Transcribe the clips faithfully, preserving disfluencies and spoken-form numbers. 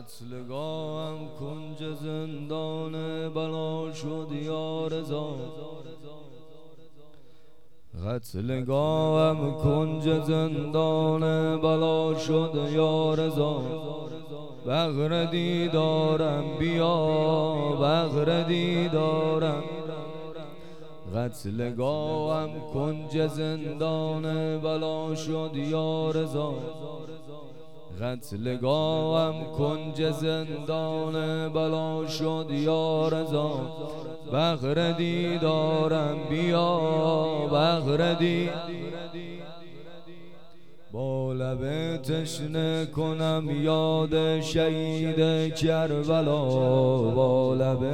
قتلگاهم کنج زندان بلا شد یا رضا. قتلگاهم کنج زندان بلا شد یا رضا. بغر دیدارم بیا بغر دیدارم. قتلگاهم کنج زندان بلا شد یا رضا. قتلگاهم کنج زندان بلا شد یا رضا. بغر دیدارم بیا بغر دی با لب تشنه کنم یاد شهید کربلا. با لب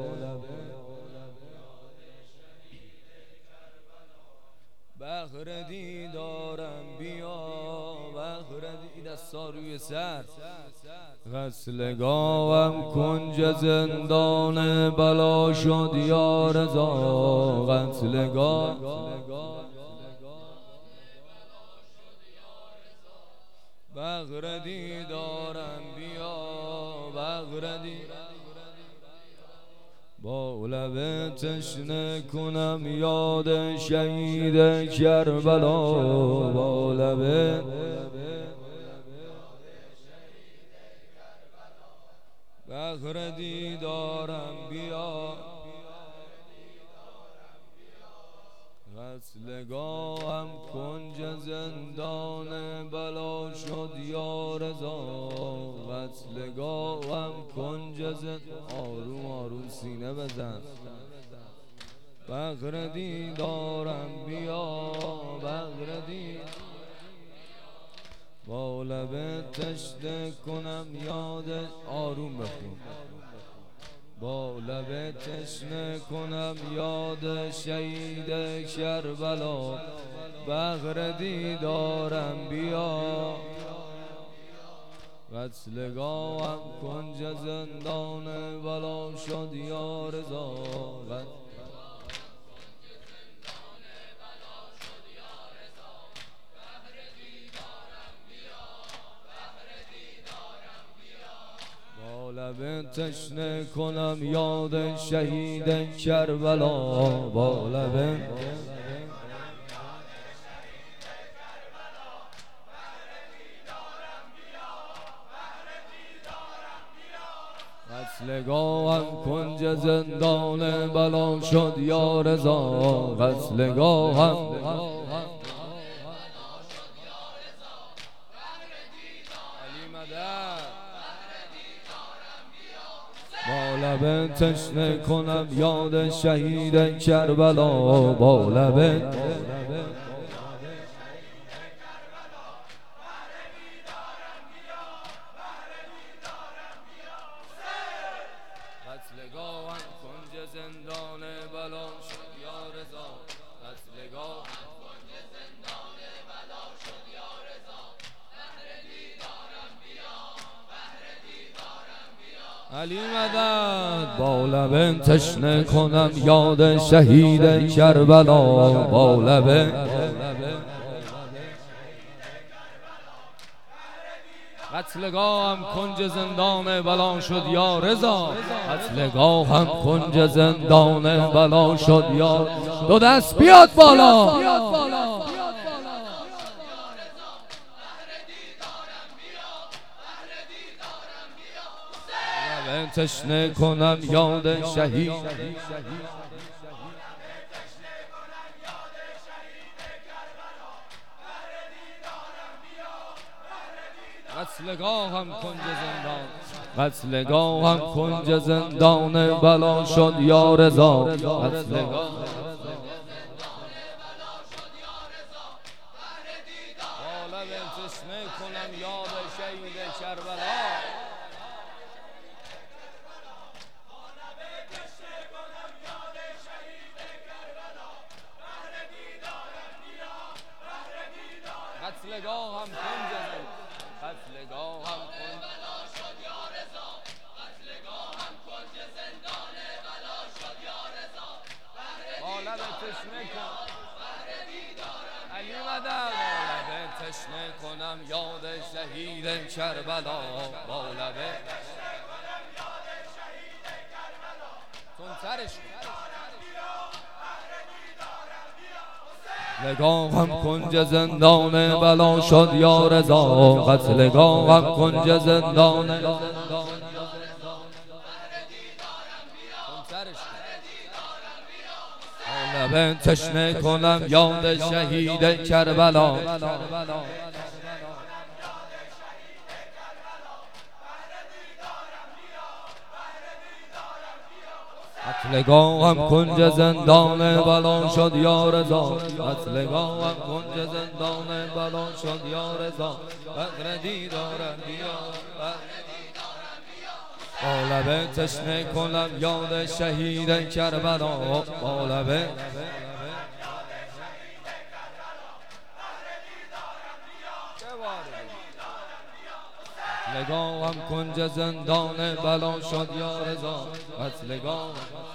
بغر دیدارم بیا بغر دی دستا روی سر. قتلگاهم کنج زندان بلا شد یا رضا. قتلگاه بغر دیدارم بیا بغر دی با لب تشنه کنم یاد شهید کربلا. با لب بغر دیدارم بیا. قتلگاهم کنج زندان بلا شد یا رضا. قتلگاهم کنج زندان آروم آروم سینه بزن. بغر دیدارم بیا بغر دیدارم با لب تشنه کنم یاد آروم بخون. با لب تشنه کنم یاد شهید کربلا. بغر دیدارم بیا. قتلگاهم کنج زندان بلا شد یا رضا. لب تشنه کنم یاد شهید کربلا. با لب قتلگاهم کنج زندان بلا شد یا رضا. قتلگاهم با لب تشنه کنم یاد شهید کربلا. با لب قتلگاهم کنج زندان بلا شد یا رضا. قتلگاهم کنج زندان بلا شد یا رضا. بهر دیدارم بیا بهر دیدارم بیا. علی مدد با لب تشنه کنم یاد شهید کربلا. با لب قتلگاهم کنج زندان بلا شد یا رضا. قتلگاهم کنج زندان بلا شد یا. دو دست بیاد بالا. تشنه کنم یاد شهید قتلگاهم کنج زندان. قتلگاهم کنج زندان بلا شد یا رضا. قتلگاه تشنه کنم یاد شهید کربلا. قتلگاهم کنج قتلگاهم کنج بلا شد یا رضا. قتلگاهم کنج زندان بلا شد یا رضا. با لب تشنه کن بهر دیدارم علی مدد. با لب تشنه کنم یاد شهید کربلا. با لب قتلگاهم کنج زندان بلا شد یا رضا، قتلگاهم کنج زندان لب تشنه کنم یاد شهید کربلا، قتلگاهم کنج زندان بلا شد یا رضا، قتلگاهم کنج زندان بلا شد یا رضا، بدر دیدارم بیا با لب تشنه کنم یاد شهید کربلا، با لب قتلگاهم کنج زندان بلا شد یا رضا، قتلگاهم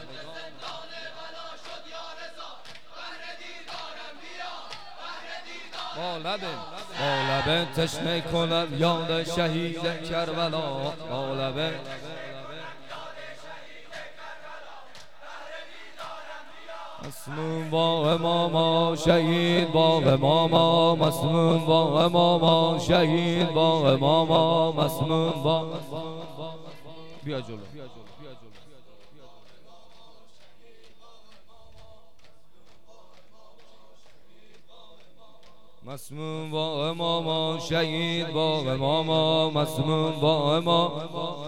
با لب با لب تشنه کنم یاد شهید کربلا، با لب مسموم با اماما شهید با اماما، مسموم با اماما شهید با اماما، مسموم با بیا جلو مسموم با اماما شهید با اماما، مسموم با اماما